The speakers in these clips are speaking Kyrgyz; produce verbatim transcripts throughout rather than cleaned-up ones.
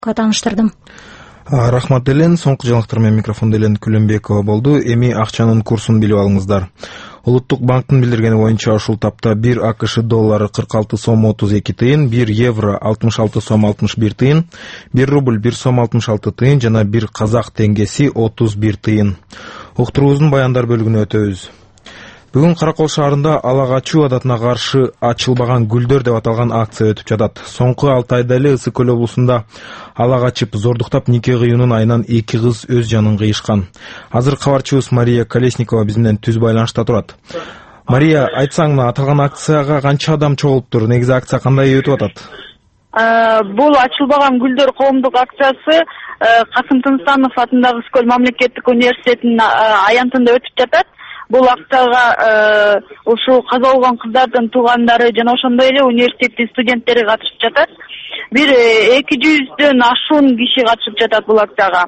тааныштырдым. Рахмат элен, соңку жаңылыктар менен микрофондо Элен Күлөнбекова болду. Эми акчанын курсун билип алыңыздар. Улуттук банктын билдиргени боюнча ушул тапта бир АКШ доллары кырк алты сом отуз эки тыйын, бир евро алтымыш алты сом алтымыш бир тыйын, бир рубль бир сом алтымыш алты тыйын жана бир казак теңгеси отуз бир тыйын. Уктуруубуздун баяндар бөлүгүнө өтөбүз. Бүгүн Каракол шаарында ала качуу адатына каршы ачылбаган гүлдөр деп аталган акция өтүп жатат. Соңку алты айда эле Ысык көл облусунда ала качып, зордуктап нике кыюунун айынан эки кыз өз жанын кыйышкан. Азыр кабарчыбыз Мария Колесникова биз менен түз байланышта турат. Мария, айтсаң, аталган акцияга канча адам чогулуптур? Негизи акция кандай өтүп атат? Бул ачылбаган гүлдөр коомдук акциясы Касым Тынстанов атындагы Ысык көл мамлекеттик университетинин аянтында өтүп жатат. Бул акцияга ушул каза болгон кыздардын туугандары жана ошондой эле университеттин студенттери катышып жатат. Бир эки жүздөн ашуун киши катышып жатат бул акцияга.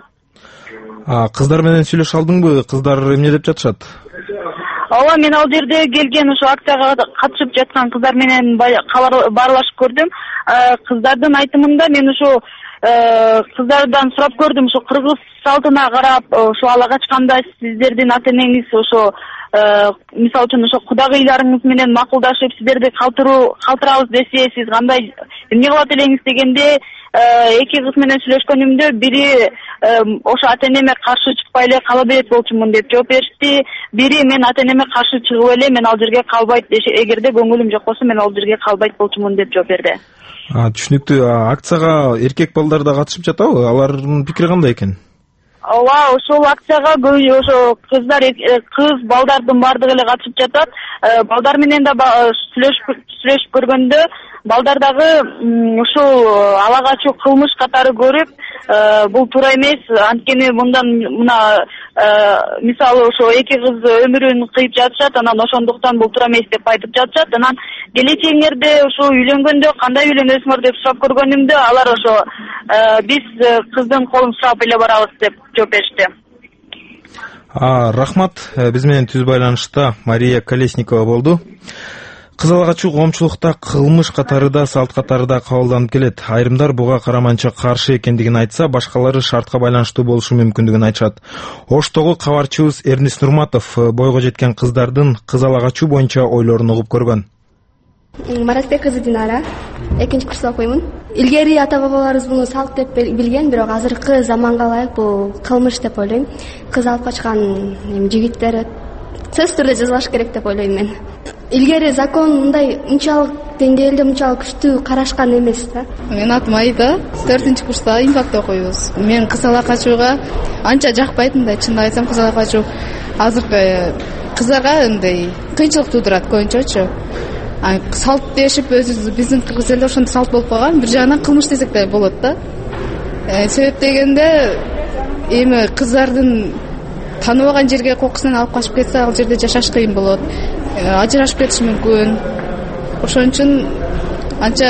Кыздар менен сүйлөшө алдыңбы? Кыздар эмне деп жатышат? Ооба, мен ал жерде келген ошо акцияга катышып жаткан кыздар менен баарлашып көрдүм. Кыздардын айтымында мен ошо кыздардан сурап көрдүм, ошо кыргыз салтына карап, ошо ала качканда сиздердин ата энеңиз ошо мисалы үчүн ошо кудагыйларыңыз менен макулдашып сиздерди калтыруу калтырабыз десе, сиз кандай эмне кылат элеңиз дегенде, эки кыз менен сүйлөшкөнүмдө бири ошо ата энеме каршы чыкпай эле кала берет болчумун деп жооп беришти. Бири мен ата энеме каршы чыгып эле мен ал жерге калбайт, эгерде көңүлүм жок болсо мен ал жерге калбайт болчумун деп жооп берди. Түшүнүктүү. Акцияга эркек балдар да катышып жатабы? Алардын пикири кандай экен? Ооба, ошол акцияга ошо кыздар, кыз балдардын баардыгы эле катышып жатат. Балдар менен да сүйлөшүп көргөндө, балдар дагы ушул ала качуу кылмыш катары көрүп, бул туура эмес, анткени мындан мына мисалы ошо эки кыз өмүрүн кыйып жатышат, анан ошондуктан бул туура эмес деп айтып жатышат. Анан келечегиңерде ошо үйлөнгөндө кандай үйлөнөсүңөр деп сурап көргөнүмдө, алар ошо биз кыздын колун сурап эле барабыз деп жооп беришти. Рахмат. Биз менен түз байланышта Мария Колесникова болду. Кыз ала качуу коомчулукта кылмыш катары да, салт катары да кабылданып келет. Айрымдар буга караманча каршы экендигин айтса, башкалары шартка байланыштуу болушу мүмкүндүгүн айтышат. Оштогу кабарчыбыз Эрнис Нурматов бойго жеткен кыздардын кыз ала качуу боюнча ойлорун угуп көргөн. Маратбек кызы Динара, экинчи курста окуймун. Илгери ата бабаларыбыз муну салт деп билген, бирок азыркы заманга ылайык бул кылмыш деп ойлойм. Кыз алып качкан жигиттер сөзсүз түрдө жазалаш керек деп ойлойм мен. Илгери закон мындай унчалык деңгээлде, унчалык күчтүү карашкан эмес да. Менин атым Айда, төртүнчү курста инфакта окуйбуз. Мен кыз ала качууга анча жакпайт, мындай чын айтсам, кыз ала качуу азыркы кыздарга мындай кыйынчылык туудурат көбүнчөчү. Салт дешип өзүбүз биздин кыргыз элде ошондой салт болуп калган, бир жагынан кылмыш десек да болот да. Себеп дегенде эми кыздардын тааныбаган жерге кокусунан алып качып кетсе, ал жерде жашаш кыйын болот. Ажырашып кетиши мүмкүн. Ошон үчүн анча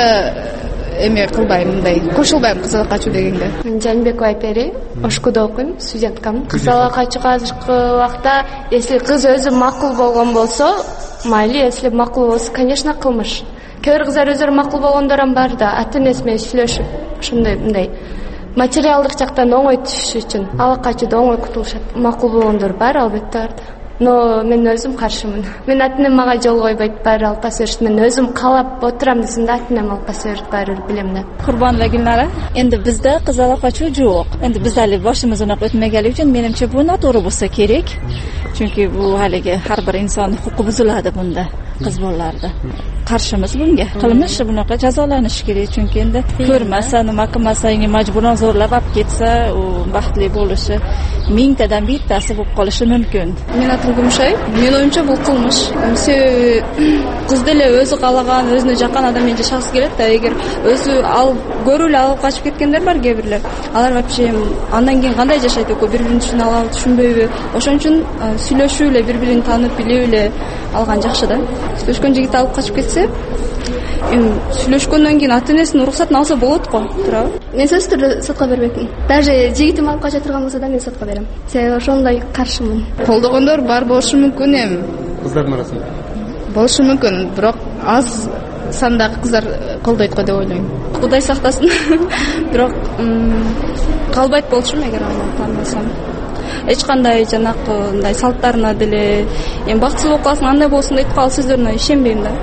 эме кылбайм, мындай кошулбайм кыз ала качуу дегенде. Мен Жанбекова Айпери, Ошкудо окуйм, студенткамын. Кыз ала качууга азыркы убакта, если кыз өзү макул болгон болсо, майли, если макул болсо, конечно, кылмыш. Кээ бир кыздар өздөрү макул болгондор ham бар да, ата энеси менен сүйлөшүп, ошондой мындай материалдык жактан оңой түшүш үчүн ала качууда оңой кутулушат. Макул болгондор бар, албетте бар да. Но мен өзүм каршымын. Мен ата энем мага жол койбойт, баары алып баса беришет. Мен өзүм каалап отурам десем да, ата энем алып баса берет, баары билем да. Курбанова Гүлнара. Энди бизде кыз ала качуу жок. Энди биз али башыбыздан өтмөгөнлүгү үчүн менимче бул натуры болсо керек. Чүнки бул алиги ар бир инсан укугу бузулады бунда, кыз балаларда. Каршымыз bunga. Кылмыш бунака жазаланыш керек. Чүнки энди көрмөсө, нема кылмаса, эми мажбуран зорлап алып кетсе, у бактылуу болушу миңтеден биттеси болуп калышы мүмкүн. Мен атым Гүмшай. Мен оюмча бул кылмыш. Себеби кыз деле өзү каалаган, өзүнө жаккан адам менен жашагысы келет да. Эгер өзү ал көрүп эле алып качып кеткендер бар кээ бирлер. Алар вообще андан кийин кандай жашайт экен, бири-бирин түшүнө алабы, түшүнбөйбү. Ошон үчүн сүйлөшүү эле, бири-бирин таанып билип эле алган жакшы да. Сүйлөшкөн жигит алып качып кетсе, эми сүйлөшкөндөн кийин ата энесинин уруксатын алса болот го, туурабы? Мен сөзсүз түрдө сотко бербеймин. Даже жигитим алып кача турган болсо да мен сотко берем. Себеби ошондой каршымын. Колдогондор бар болушу мүмкүн эми. Кыздардын арасында болушу мүмкүн, бирок аз сандагы кыздар колдойт го деп ойлойм. Кудай сактасын. Бирок калбайт болчумун эгер аны тандасам. Эч кандай жанакы мындай салттарына деле эми бактысыз болуп каласың, андай болсун дейт, ал сөздөрүнө ишенбейм да.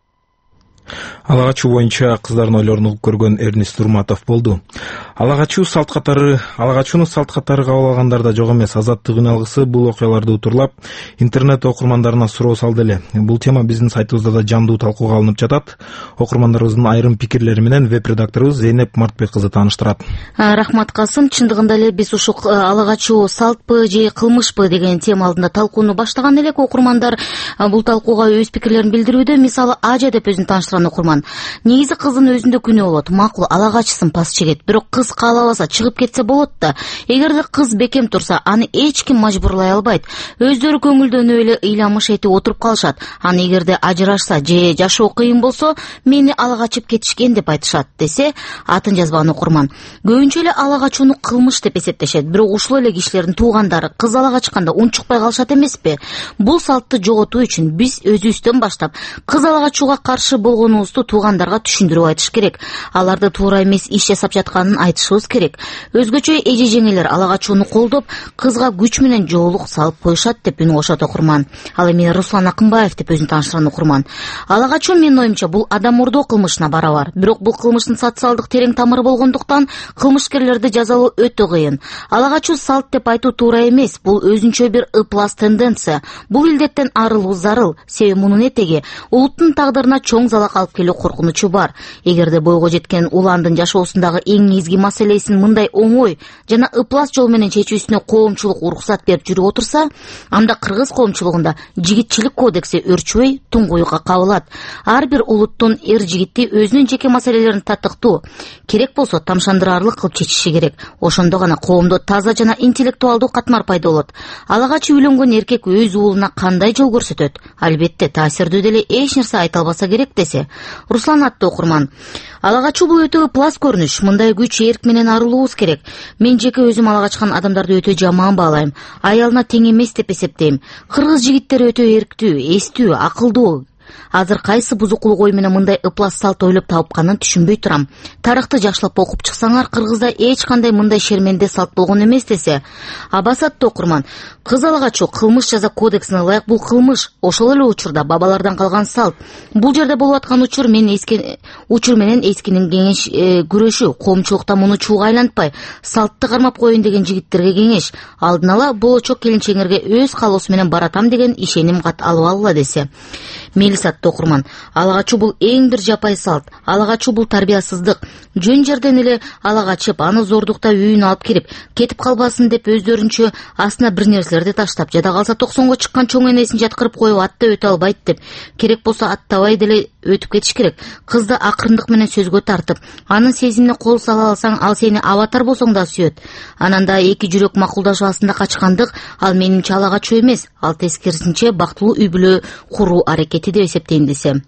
Ала качуу боюнча кыздардын ойлорун угуп көргөн Эрнис Турматов болду. Ала качуу салт катары, ала качууну салт катары кабыл алгандар да жок эмес. Азаттык үн алгысы бул окуяларды утурлап, интернет окурмандарына суроо салды эле. Бул тема биздин сайтыбызда да жандуу талкууга алынып жатат. Окурмандарыбыздын айрым пикирлери менен веб-редакторубуз Зейнеп Мартбек кызы тааныштырат. Рахмат Касым, чындыгында эле биз ушу ала качуу салтпы же кылмышпы деген тема алдында талкууну баштаган элек. Окурмандар бул талкууга өз пикирлерин билдирүүдө. Мисалы, Ажа деп өзүн тааныштырган окурман: негизи кыздын өзүндө күнөө болот, макул ала качсын, пас чегет, бирок кыз каалабаса чыгып кетсе болот да. Эгерде кыз бекем турса, аны эч ким мажбурлай албайт. Өздөрү көңүлдөнүп эле ыйламыш этип отуруп калышат. Аны эгерде ажырашса же жашоо кыйын болсо, мени ала качып кетишкен деп айтышат, десе, атын жазбаган окурман. Көбүнчө эле ала качууну кылмыш деп эсептешет, бирок ушул эле кишилердин туугандары кыз ала качканда унчукпай калышат эмеспи? Бул салтты жоготуу үчүн биз өзүбүздөн баштап кыз ала качууга каршы болгонубузду туугандарга түшүндүрүп айтыш керек. Аларды туура эмес иш жасап жатканын айтышыбыз керек. Өзгөчө эже жеңелер ала качууну колдоп, кызга күч менен жоолук салып коюшат деп үн кошот окурман. Ал эми Руслан Акынбаев деп өзүн тааныштырган окурман: ала качуу менин оюмча бул адам мурдоо кылмышына барабар. Бирок бул кылмыштын социалдык терең тамыры болгондуктан кылмышкерлерди жазалоо өтө кыйын. Ала качуу салт деп айтуу туура эмес. Бул өзүнчө бир ыплас тенденция. Бул илдеттен арылуу зарыл. Себеби мунун этеги улуттун тагдырына чоң залак алып келүү коркунучу бар. Эгерде бойго жеткен уландын жашоосундагы эң изги маселесин мындай оңой жана ыплас жол менен чечүүсүнө коомчулук уруксат берип жүрүп отурса, анда кыргыз коомчулугунда жигитчилик кодекси өрчүбөй туңгуюкка кабылат. Ар бир улуттун эр жигити өзүнүн жеке маселелерин татыктуу, керек болсо тамшандырарлык кылып чечиши керек. Ошондо гана коомдо таза жана интеллектуалдуу катмар пайда болот. Ала качып үйлөнгөн эркек өз уулуна кандай жол көрсөтөт? Албетте таасирдүү деле эч нерсе айта албаса керек, десе Руслан аттуу окурман. Ала качуу бул өтө ыплас көрүнүш. Мындай күч эрк менен арылуубуз керек. Мен жеке өзүм ала качкан адамдарды өтө жаман баалайм. Аялына тең эмес деп эсептейм. Кыргыз жигиттери өтө эрктүү, эстүү, акылдуу. Азыр кайсы бузукулук ой менен мындай ыплас салт ойлоп табыкканын түшүнбөй турам. Тарыхты жакшылап окуп чыксаңар, Кыргызда эч кандай мындай шерменде салт болгон эмес, десе Абасат окурман. Кыз ала качуу кылмыш жаза кодексине ылайык бул кылмыш. Ошол эле учурда бабалардан калган салт. Бул жерде болуп аткан учур мен эскен учур менен эскинин кеңеш э, күрөшү. Коомчулукта муну чууга айлантпай, салтты кармап коеюн деген жигиттерге кеңеш. Алдын ала болочок келинчеңерге өз каалоосу менен баратам деген ишеним кат алып алгыла, десе Мелисатты окурман. Ала качуу бул эң бир жапай салт. Ала качуу бул тарбиясыздык. Жөн жерден эле ала качып, аны зордукта үйүнө алып кирип, кетип калбасын деп өздөрүнчө астына бир нерселерди таштап, жада калса токсонго чыккан чоң энесин жаткырып коюп атта өтө албайт деп, керек болсо аттабай деле өтүп кетиш керек. Кызды акырындык менен сөзгө тартып, анын сезимине кол сала алсаң, ал сени аватар болсоң да сүйөт. Анан да эки жүрөк макулдашуу астында качкандык, ал менимче ала качуу эмес, ал тескерисинче бактылуу үй бүлө куруу аракети деп эсептейм, десе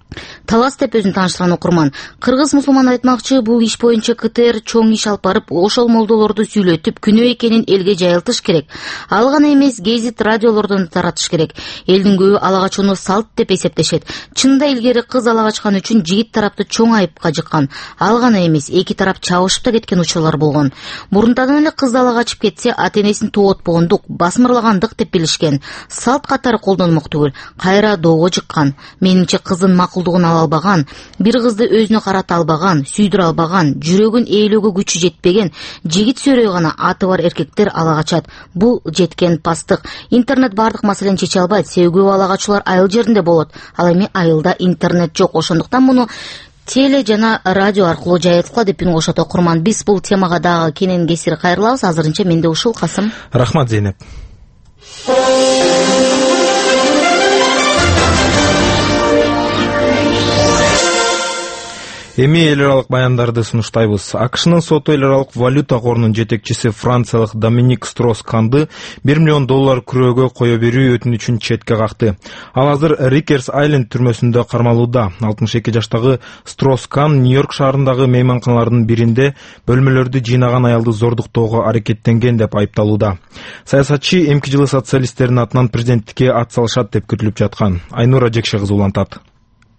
Талас деп өзүн тааныштырган окурман. Кыргыз мусулман айтмакчы, бул иш боюнча КТР чоң иш алып барып, ошол молдолорду сүйлөтүп, күнөө экенин элге жайылтыш керек. Ал гана эмес, гезит, радиолордон таратыш керек. Элдин көбү ала качууну салт деп эсептешет. Чында илгери кыз ала качкан үчүн жигит тарапты чоң айыпка жыккан. Ал гана эмес, эки тарап чабышып да кеткен учурлар болгон. Мурунтадан эле кыз ала качып кетсе, ата-энесин тоотпогондук, басмырлагандык деп билишкен. Салт катары колдонмок түгүл, кайра доого жыккан. Менимче кыздын макулдугун ала албаган, бир кызды өзүнө карата албаган, сүйдүрө албаган, жүрөгүн ээлөөгө күчү жетпеген, жигит сөрөй гана аты бар эркектер ала качат. Бул жеткен пастык. Интернет бардык маселени чече албайт. Себеби ала качуулар айыл жеринде болот. Ал эми айылда интернет жок. Ошондуктан муну теле жана радио аркылуу жайылткыла деп үн кошот окурман. Биз бул темага дагы кенен кесир кайрылабыз. Азырынча менде ушул. Касым. Рахмат, Зейнеп. Эми эл аралык баяндарды сунуштайбыз. АКШнын соту эл аралык валюта корунун жетекчиси франциялык Доминик Строс-Канды бир миллион доллар күрөөгө кое берүү өтүнүчүн четке какты. Ал азыр Рикерс Айленд түрмөсүндө кармалууда. алтымыш эки жаштагы Строс-Кан Нью-Йорк шаарындагы мейманканалардын биринде бөлмөлөрдү жыйнаган аялды зордуктоого аракеттенген деп айыпталууда. Саясатчы эмки жылы социалисттердин атынан президенттикке ат салышат деп күтүлүп жаткан. Айнура Жекше кызы улантат.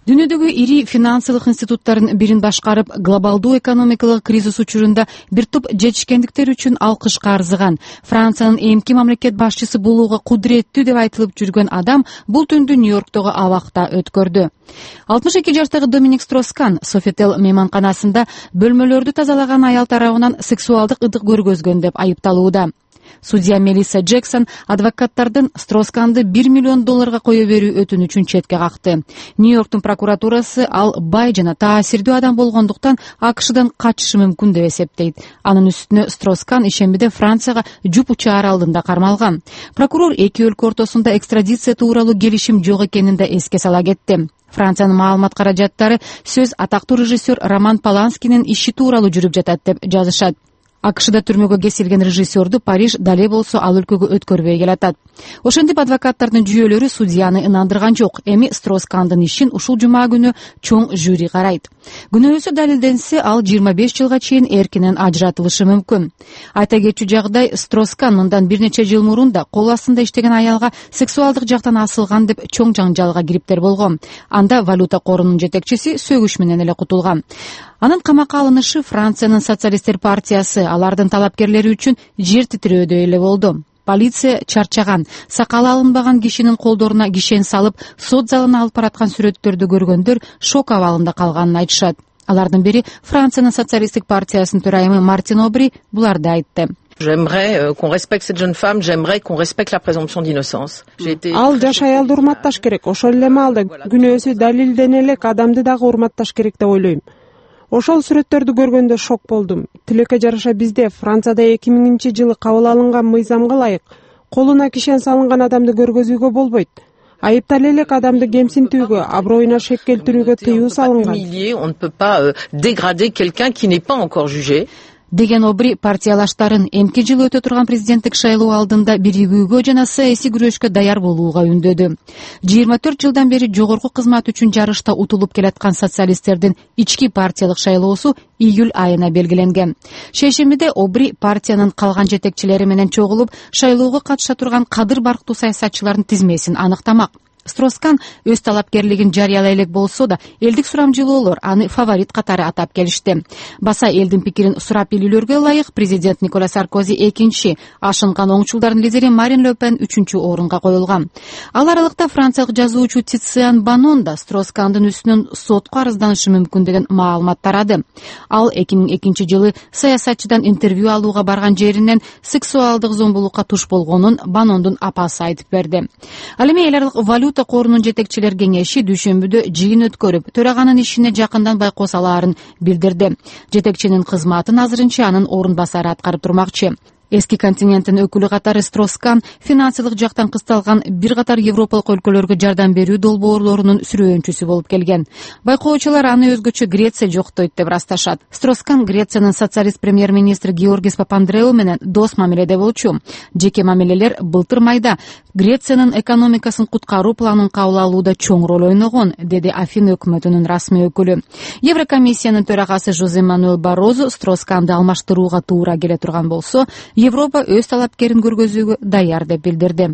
Дүйнөдөгү ири финансылык институттардын бирин башкарып, глобалдуу экономикалык кризис учурунда бир топ жетишкендиктер үчүн алкышка арзыган Франциянын эмки мамлекет башчысы болууга кудуреттүү деп айтылып жүргөн адам бул түндү Нью-Йорктогу абакта өткөрдү. алтымыш эки жаштагы Доминик Строскан Софител мейманканасында бөлмөлөрдү тазалаган аял тарабынан сексуалдык ыдык көргөзгөн деп айыпталууда. Судья Мелисса Джексон адвокаттардын Стросканды бир миллион долларга кое берүү өтүнүчүн четке какты. Нью-Йорктун прокуратурасы ал бай жана таасирдүү адам болгондуктан АКШдан качышы мүмкүн деп эсептейт. Анын үстүнө Строскан ишембиде Францияга Жупуча аралында кармалган. Прокурор эки өлкө ортосунда экстрадиция тууралуу келишим жок экенин да эске сала кетти. Франциянын маалымат каражаттары сөз атактуу режиссер Роман Поланскинин иши тууралуу жүрүп жатат деп жазышат. АКШда түрмөгө кесилген режиссерду Париж дале болсо ал өлкөгө өткөрбөй келатат. Ошентип адвокаттардын жүйөлөрү судьяны ынандырган жок. Эми Строскандын ишин ушул жума күнү чоң жюри карайт. Күнөөсү далилденсе, ал жыйырма беш жылга чейин эркинен ажыратылышы мүмкүн. Айта кетчү жагдай, Строскан мындан бир нече жыл мурун да кол астында иштеген аялга сексуалдык жактан асылган деп чоң жаңжалга кириптер болгон. Анда валюта корунун жетекчиси сөгүш менен эле кутулган. Анын камакка алынышы Франциянын социалисттер партиясы алардын талапкерлери үчүн жер титирөөдөй эле болду. Полиция чарчаган, сакалы алынбаган кишинин колдоруна кишен салып, сот залына алып бараткан сүрөттөрдү көргөндөр шок абалында калганын айтышат. Алардын бири Франциянын социалисттик партиясынын төрайымы Мартин Обри буларды айтты. J'aimerais qu'on respecte cette jeune femme, j'aimerais qu'on respecte la présomption d'innocence. Ал жаш аялды урматташ керек. Ошол эле маалда күнөөсү далилдене элек адамды дагы урматташ керек деп ойлойм. Ошол сүрөттөрдү көргөндө шок болдум. Тилекке жараша бизде Францияда эки миңинчи жылы кабыл алынган мыйзамга ылайык колуна кишен салынган адамды көргөзүүгө болбойт. Айыпталуу элек адамды кемсинтүүгө, аброюна шек келтирүүгө тыюу салынган. On ne peut pas dégrader quelqu'un qui n'est pas encore jugé. Деген Обри партиялаштарын эмки жыл өтө турган президенттик шайлоо алдында биригүүгө жана саясий күрөшкө даяр болууга үндөдү. жыйырма төрт жылдан бери жогорку кызмат үчүн жарышта утулуп келаткан социалисттердин ички партиялык шайлоосу июль айына белгиленген. Шейшембиде Обри партиянын калган жетекчилери менен чогулуп, шайлоого катыша турган кадыр барктуу саясатчылардын тизмесин аныктамак. Строскан өз талапкерлигин жарыялай элек болсо да, элдик сурамжылоолор аны фаворит катары атап келишти. Баса элдин пикирин сурап билүүлөргө ылайык президент Никола Саркози экинчи, ашынган оңчулдардын лидери Марин Ле Пен үчүнчү орунга коюлган. Ал аралыкта франциялык жазуучу Тициан Банон да Строскандын үстүнөн сотко арызданышы мүмкүн деген маалымат тарады. Ал эки миң экинчи жылы саясатчыдан интервью алууга барган жеринен сексуалдык зомбулукка туш болгонун Банондун апасы айтып берди. Ал эми эл аралык валюта корунун жетекчилер кеңеши дүйшөмбүдө жыйын өткөрүп, төраганын ишине жакындан байкоо салаарын билдирди. Жетекчинин кызматын азырынча анын орун басары аткарып турмакчы. Эски континенттин өкүлү катары Строскан финансылык жактан кысталган бир катар европалык өлкөлөргө жардам берүү долбоорлорунун сүрөөнчүсү болуп келген. Байкоочулар аны өзгөчө Греция жоктойт деп ырасташат. Строскан Грециянын социалист премьер-министри Георгис Папандреу менен дос мамиледе болчу. Жеке мамилелер былтыр майда Грециянын экономикасын куткаруу планын кабыл алууда чоң роль ойногон, деди Афин өкмөтүнүн расмий өкүлү. Еврокомиссиянын төрагасы Жозе Мануэл Барозо Стросканды алмаштырууга туура келе турган болсо, Европа өз талапкерин көргөзүүгө даяр деп билдирди.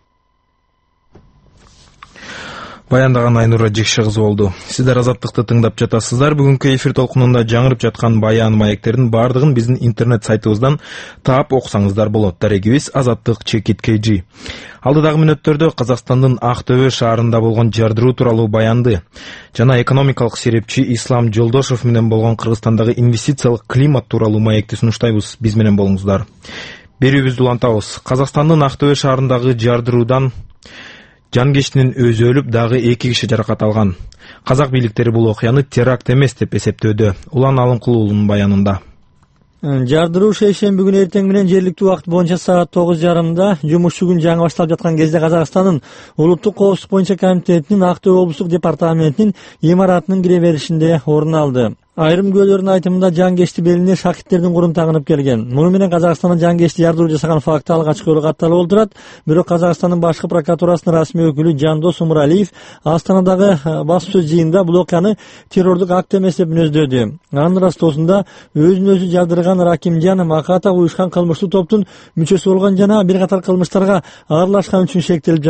Баяндаган Айнура Жекше кызы болду. Сиздер Азаттыкты тыңдап жатасыздар. Бүгүнкү эфир толкунунда жаңырып жаткан баян маектердин бардыгын биздин интернет сайтыбыздан таап окусаңыздар болот. Дарегибиз азаттык чекит kg. Алдыдагы мүнөттөрдө Казакстандын Ак Төбө шаарында болгон жардыруу тууралуу баянды жана экономикалык серепчи Ислам Жолдошов менен болгон Кыргызстандагы инвестициялык климат тууралуу маекти сунуштайбыз. Биз менен болуңуздар. Берүүбүздү улантабыз. Казакстандын Ак Төбө шаарындагы жардыруудан жангештинин өзү өлүп, дагы эки киши жаракат алган. Казак бийликтери бул окуяны теракт эмес деп эсептөөдө. Улан Алымкулуулунун баянында. Жардыруу шейшемби күнү эртең менен жергиликтүү убакыт боюнча саат тогуз жарымда жумушчу күн жаңы башталып жаткан кезде Казакстандын улуттук коопсуздук боюнча комитетинин Ак Төбө облустук департаментинин имаратынын кире беришинде орун алды. Айрым күбөлөрдүн айтымында жангешти белине шахиттердин курун тагынып келген. Муну менен Казакстандын жангешти жардыруу жасаган факты алгачкы жолу катталып отурат. Бирок Казакстандын башкы прокуратурасынын расмий өкүлү Жандос Умуралиев Астанадагы басуу сөз жыйынында бул окуяны террордук акт эмес деп мүнөздөдү. Анын ырастоосунда өзүн өзү жардырган Ракимжан Макатов уюшкан кылмыштуу топтун мүчөсү болгон жана бир катар кылмыштарга аралашкан үчүн шектелип жаткан.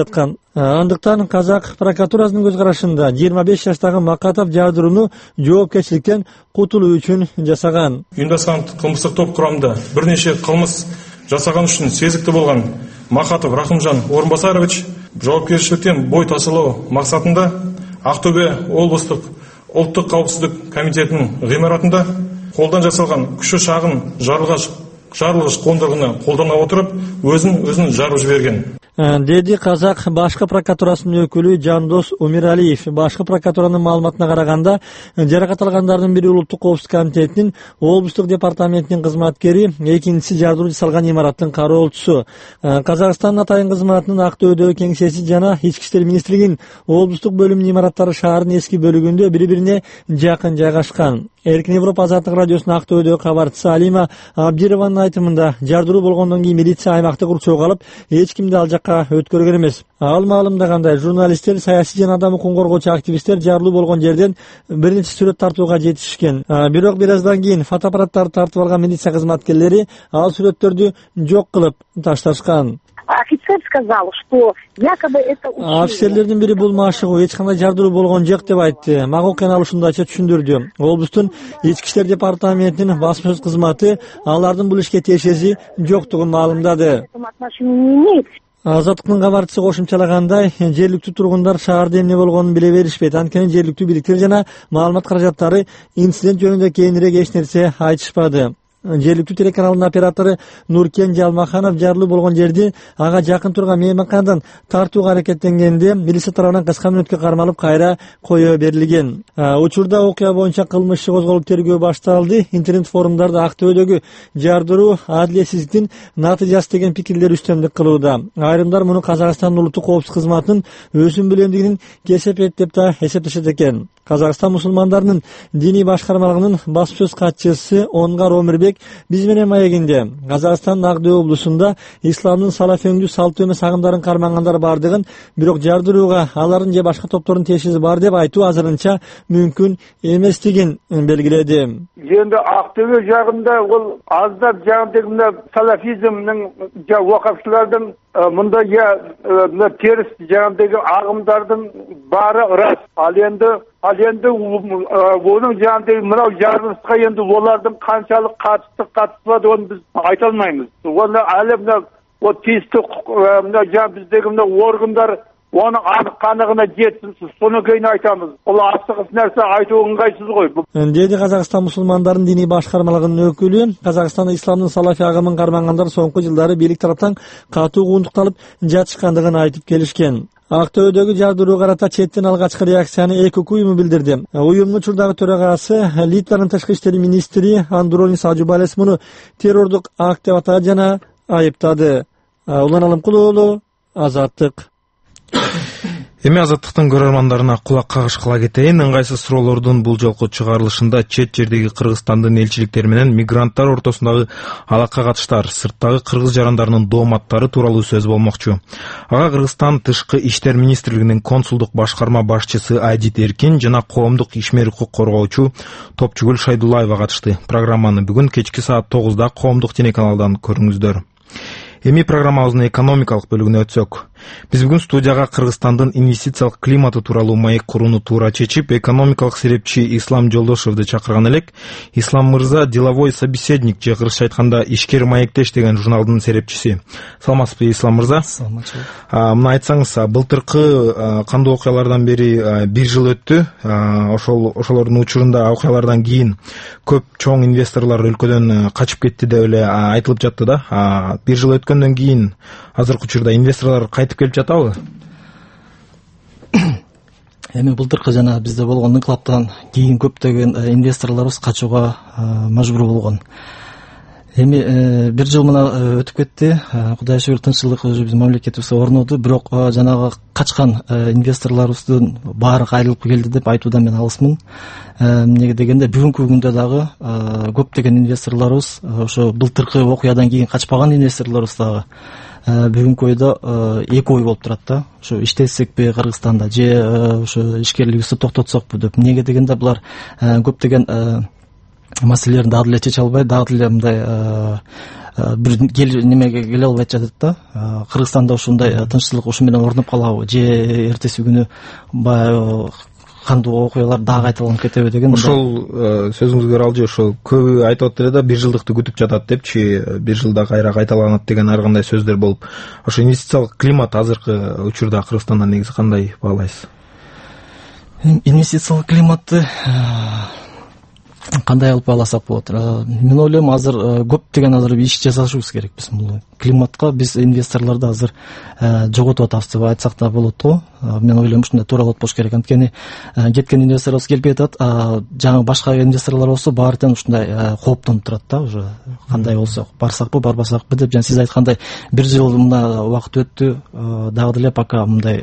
Андыктан казак прокуратурасынын көз карашында жыйырма беш жаштагы Макатов жардырууну жоопкерчиликтен кутулуу үчүн жасаган. Ұйымдасқан кылмыштык топ курамында бир нече кылмыш жасаган үчүн сезиктүү болгон Макатов Рахымжан Орунбасарович жоопкерчиликтен бой ташылоо максатында Ақтөбе облустук улуттук каупсуздук комитетинин гымаратында колдон жасалган күчү шагын жарылгыч жарылгыч кондыргыны колдоно отуруп өзүн өзүн жарып жиберген деди казак башкы прокуратурасынын өкүлү Жандос Умиралиев. Башкы прокуратуранын маалыматына караганда жаракат алгандардын бири улуттук коопсуздук комитетинин облустук департаментинин кызматкери, экинчиси жардыруу жасалган имараттын кароолчусу. Казакстандын атайын кызматынын Актөбөдөгү кеңсеси жана Ички иштер министрлигинин облустук бөлүмүнүн имараттары шаардын эски бөлүгүндө бири-бирине жакын жайгашкан. Эркин Европа азаттык радиосунун Актөбөдөгү кабарчысы Алима Абдированын айтымында жардыруу болгондон кийин милиция аймакты курчоого алып, эч кимди ал жакка өткөргөн эмес. Ал маалымда кандай журналисттер, саясий жана адам укугун коргоочу активисттер жардыруу болгон жерден бир нече сүрөт тартууга жетишишкен. Бирок бир аздан кийин фотоаппараттарды тартып алган милиция кызматкерлери ал сүрөттөрдү жок кылып ташташкан. Офицер сказал, что якобы это учение. Офицерлердин бири бул машыгуу эч кандай жардыруу болгон жок деп айтты. Мага окуяны ушундайча түшүндүрдү. Облустун Ички иштер департаментинин басмасөз кызматы алардын бул ишке тиешеси жоктугун маалымдады. Азаттыктын кабарчысы кошумчалагандай, жергиликтүү тургундар шаарда эмне болгонун биле беришпейт. Анткени жергиликтүү бийликтер жана маалымат каражаттары инцидент жөнүндө кийинирээк эч нерсе айтышпады. Жергиликтүү телеканалдын оператору Нуркен Жалмаханов жардыруу болгон жерди ага жакын турган мейманканадан тартууга аракеттенгенде милиция тарабынан кыска мүнөткө кармалып кайра кое берилген. Учурда окуя боюнча кылмыш иши козголуп тергөө башталды. Интернет форумдарда Актөбөдөгү жардыруу адилетсиздиктин натыйжасы деген пикирлер үстөмдүк кылууда. Айрымдар муну Казакстандын улуттук коопсуздук кызматынын өсүм билимдигинин кесепет деп да эсептешет экен. Казакстан мусулмандарынын диний башкармалыгынын баспасөз катчысы Онгар Омирбек биз менен маегинде Казакстандын Ак облусунда исламдын салафөңдүү салт эмес агымдарын кармагандар бардыгын, бирок жардырууга алардын же башка топтордун тиешеси бар деп айтуу азырынча мүмкүн эместигин белгиледи. Енді Ақтөбе жагында ол аздап жагындагы мына салафизмдин вакыфчылардын мындай я теріс жагындагы агымдардын бары ырас. Ал енді ал енді оның жагындагы мынау жарылышка енді олардың канчалык катысты катыспады оны біз айта алмаймыз. Оны әлі мына о тиісті мына жан биздегі мына органдар оны анық қанығына жетсін, соны кейін айтамыз. Ол асығыс нәрсе айту ыңғайсыз ғой. Деди Казакстан мусулмандарынын диний башкармалыгынын өкүлү. Казакстанда исламдын салафи агымын кармагандар соңку жылдары бийлик тараптан катуу куундукталып жатышкандыгын айтып келишкен. Актөбөдөгү жардыруу карата четтен алгачкы реакцияны ЭКК уюму билдирди. Уюмдун учурдагы төрагасы Литванын тышкы иштер министри Андронис Аджубалес муну террордук акт деп атады жана айыптады. Улан Алымкулуу уулу, Азаттык. Эми Азаттыктын көрөрмандарына кулак кагышкыла кетейин. Ыңгайсыз суроолордун бул жолку чыгарылышында чет жердеги Кыргызстандын элчиликтери менен мигранттар ортосундагы алака катыштар, сырттагы кыргыз жарандарынын дооматтары тууралуу сөз болмокчу. Ага Кыргызстан тышкы иштер министрлигинин консулдук башкарма башчысы Айдит Эркин жана коомдук ишмер укук коргоочу Топчугүл Шайдуллаева катышты. Программаны бүгүн кечки саат тогузда коомдук телеканалдан көрүңүздөр. Эми программабыздын экономикалык бөлүгүнө өтсөк. Биз бүгүн студияга Кыргызстандын инвестициялык климаты тууралуу маек курууну туура чечип, экономикалык серепчи Ислам Жолдошевди чакырган элек. Ислам мырза деловой собеседник же кыргызча айтканда ишкер маектеш деген журналдын серепчиси. Саламатсызбы, Ислам мырза? Саламатчылык. Мына айтсаңыз, былтыркы кандуу окуялардан бери бир жыл өттү. Ошол ошолордун учурунда окуялардан кийин көп чоң инвесторлор өлкөдөн качып кетти деп эле айтылып жатты да. Бир жыл өткөндөн кийин азыркы учурда инвесторлор кайтып келип жатабы? Эми былтыркы жана бизде болгон инкылаптан кийин көптөгөн инвесторлорубуз качууга мажбур болгон. Эми бир жыл мына өтүп кетти. Кудайга шүгүр, тынччылык уже биздин мамлекетибизде орноду. Бирок жанагы качкан инвесторлорубуздун баары кайрылып келди деп айтуудан мен алысмын. Эмнеге дегенде бүгүнкү күндө дагы көптөгөн инвесторлорубуз, ошо былтыркы окуядан кийин качпаган инвесторлорубуз дагы бүгүнкү ойдо эки ой болуп турат да. Ошо иштетсекпи Кыргызстанда же ошо ишкерлигибизди токтотсокпу деп. Эмнеге дегенде булар көптөгөн маселелерин дагы эле чече албай, дагы эле мындай бир немеге келе албай жатат да. Кыргызстанда ушундай тынччылык ушу менен орноп калабы же эртеси күнү баягы кандуу окуялар дагы кайталанып кетеби деген. Ошол сөзүңүзгө ыралчы ошол көбү айтып атат эле да, бир жылдыкты күтүп жатат депчи, бир жылда кайра кайталанат деген ар кандай сөздөр болуп. Ошо инвестициялык климат азыркы учурда Кыргызстанда негизи кандай баалайсыз? Инвестициялык климатты кандай алып бааласак болот? Мен ойлойм, азыр көптөгөн азыр иш жасашыбыз керек биз бул климатка. Биз инвесторлорду азыр жоготуп атабыз деп айтсак да болот го. Мен ойлойм ушундай тууралап болуш керек. Анткени кеткен инвесторлорубуз келбей атат, жаңы башка инвесторлор болсо баары тең ушундай кооптонуп турат да, уже кандай болсо барсакпы, барбасакпы деп. Жана сиз айткандай бир жыл мына убакыт өттү, дагы деле пока мындай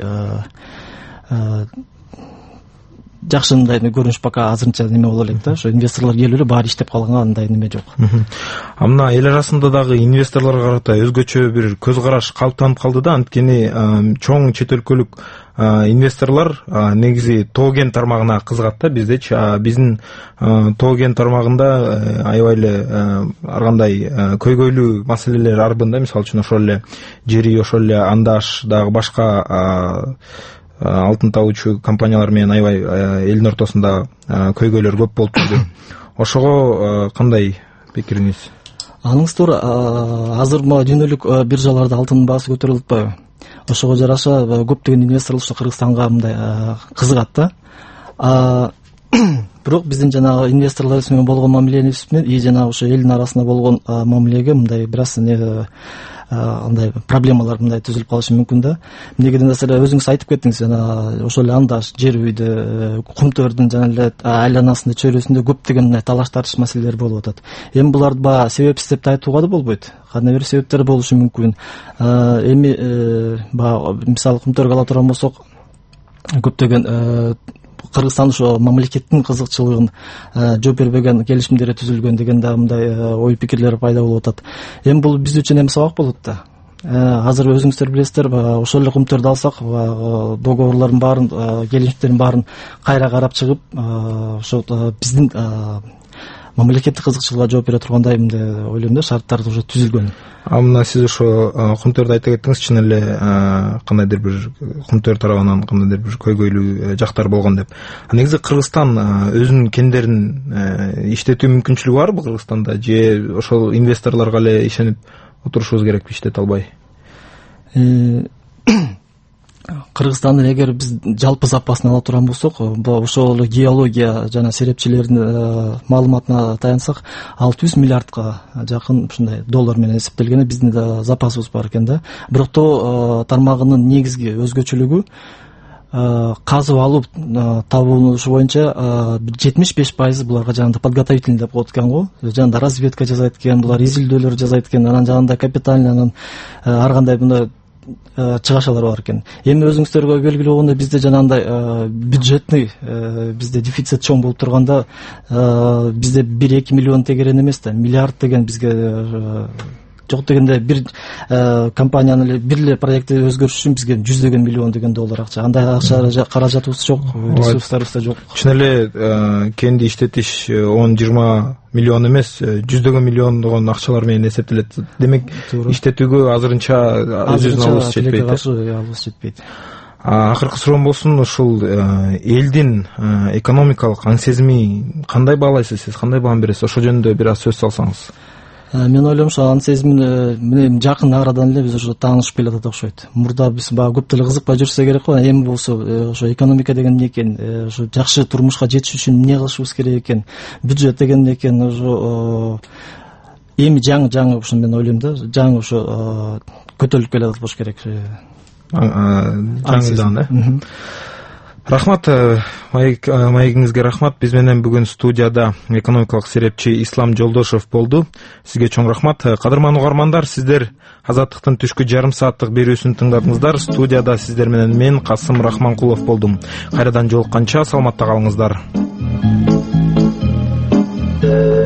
жакшы мындай көрүнүш пока азырынча неме боло элек да. Ошо инвесторлор келип эле баары иштеп калганга андай неме жок. А мына эл арасында дагы инвесторлорго карата өзгөчө бир көз караш калыптанып калды да. Анткени чоң чет өлкөлүк инвесторлор негизи тоо кен тармагына кызыгат да. Биздечи биздин тоо кен тармагында аябай эле ар кандай көйгөйлүү маселелер арбын да. Мисалы үчүн ошол эле жери, ошол эле андаш, дагы башка алтын табуучу компаниялар менен аябай элдин ортосунда көйгөйлөр көп болуп турду. Ошого кандай пикириңиз? Аныңыз туура. Азыр могу дүйнөлүк биржаларда алтындын баасы көтөрүлүп атпайбы? Ошого жараша көптөгөн инвесторлор ушу Кыргызстанга мындай кызыгат да. Бирок биздин жанагы инвесторлорубуз менен болгон мамилебиз менен и жанагы ошо элдин арасында болгон мамилеге мындай бир аз андай проблемалар мындай түзүлүп калышы мүмкүн да. Эмнеге десеңиз, өзүңүз айтып кеттиңиз, жана ошол эле андаш, жер үйдө, кумтөрдүн жана эле айланасында, чөйрөсүндө көптөгөн мындай талаш тартыш маселелер болуп атат. Эми буларды баягы себепсиз деп айтууга да болбойт. Кандай бир себептер болушу мүмкүн. Эми баягы мисалы кумтөргө ала турган болсок, көптөгөн Кыргызстан ошо мамлекеттин кызыкчылыгын жооп бербеген келишимдер түзүлгөн деген да мындай ой пикирлер пайда болуп атат. Эми бул биз үчүн эми сабак болот да. Азыр өзүңүздөр билесиздер, ошол эле кумтөрдү алсак, договорлордун баарын, келишимдердин баарын кайра карап чыгып, ошо биздин мамлекеттик кызыкчылыкка жооп бере тургандай мындай ойлойм да, шарттар уже түзүлгөн. А мына сиз ошо кумтөрдү айта кеттиңиз, чын эле кандайдыр бир кумтөр тарабынан кандайдыр бир көйгөйлүү жактар болгон деп. Негизи Кыргызстан өзүнүн кендерин иштетүү мүмкүнчүлүгү барбы Кыргызстанда, же ошол инвесторлорго эле ишенип отурушубуз керекпи, иштете албай? Кыргызстандын эгер биз жалпы запасын ала турган болсок, ошол геология жана серепчилердин маалыматына таянсак, алты жүз миллиардка жакын ушундай доллар менен эсептелген биздин запасыбыз бар экен да. Бирок тоо тармагынын негизги өзгөчөлүгү казып алуу табуушу боюнча жетимиш беш пайызы буларга жанагы подготовительный деп коет экен го. Жанагы разведка жасайт экен, булар изилдөөлөр жасайт экен, анан жанагындай капитальный, анан ар кандай мындай чыгашалар бар экен. Эми өзүңүздөргө белгилүү болгондой, бизде жанагындай бюджетный, бизде дефицит чоң болуп турганда, бизде бир эки миллион тегерен эмес да, миллиард деген бизге жок дегенде бир компаниянын эле бир эле проекти өзгөрүш үчүн бизге жүздөгөн миллион деген доллар акча. Андай акча каражатыбыз жок, ресурстарыбыз да жок. Чын эле кенди иштетиш он жыйырма миллион эмес, жүздөгөн миллиондогон акчалар менен эсептелет. Демек, иштетүүгө азырынча өзүбүздүн алыбыз жетпейт. Алыбыз жетпейт. Акыркы суроом болсун, ушул элдин экономикалык аң сезими кандай баалайсыз сиз? Кандай баам бересиз? Ошол жөнүндө бир аз сөз салсаңыз. Мен ойлойм, ошо аң сезим менен жакын арадан эле биз ошо таанышып келатат окшойт. Мурда биз баягы көп деле кызыкпай жүрсө керек го. Эми болсо ошо экономика деген эмне экен, ошо жакшы турмушка жетиш үчүн эмне кылышыбыз керек экен, бюджет деген эмне экен, ошо эми жаңы жаңы ушуну мен ойлойм да, жаңы ошо көтөрүлүп келатат болуш керек. Жаңыдан, э? Рахмат, маегиңизге рахмат. Биз менен бүгүн студияда экономикалык серепчи Ислам Жолдошев болду. Сизге чоң рахмат. Кадырман угармандар, сиздер Азаттыктын түшкү жарым сааттык берүүсүн тыңдадыңыздар. Студияда сиздер менен мен Касым Рахманкулов болдум. Кайрадан жолукканча саламатта калыңыздар.